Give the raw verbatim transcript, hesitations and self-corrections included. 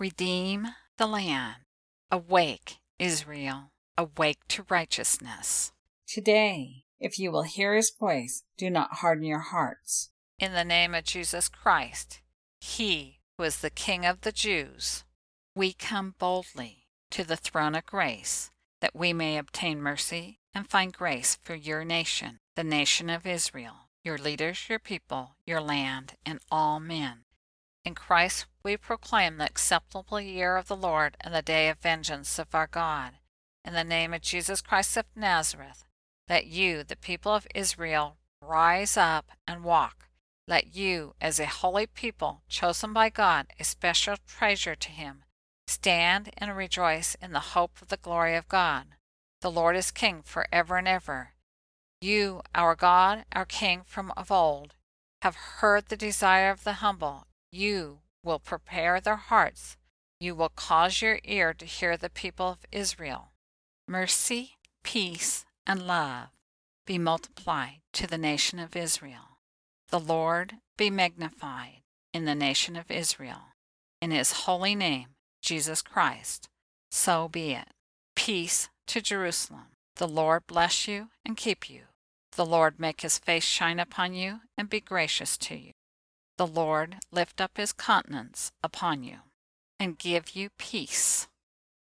Redeem the land. Awake, Israel. Awake to righteousness. Today, if you will hear his voice, do not harden your hearts. In the name of Jesus Christ, he who is the King of the Jews, we come boldly to the throne of grace, that we may obtain mercy and find grace for your nation, the nation of Israel, your leaders, your people, your land, and all men. In Christ we proclaim the acceptable year of the Lord and the day of vengeance of our God. In the name of Jesus Christ of Nazareth, let you, the people of Israel, rise up and walk. Let you, as a holy people, chosen by God, a special treasure to him, stand and rejoice in the hope of the glory of God. The Lord is King forever and ever. You, our God, our King from of old, have heard the desire of the humble. You will prepare their hearts. You will cause your ear to hear the people of Israel. Mercy, peace, and love be multiplied to the nation of Israel. The Lord be magnified in the nation of Israel. In his holy name, Jesus Christ, so be it. Peace to Jerusalem. The Lord bless you and keep you. The Lord make his face shine upon you and be gracious to you. The Lord lift up his countenance upon you and give you peace.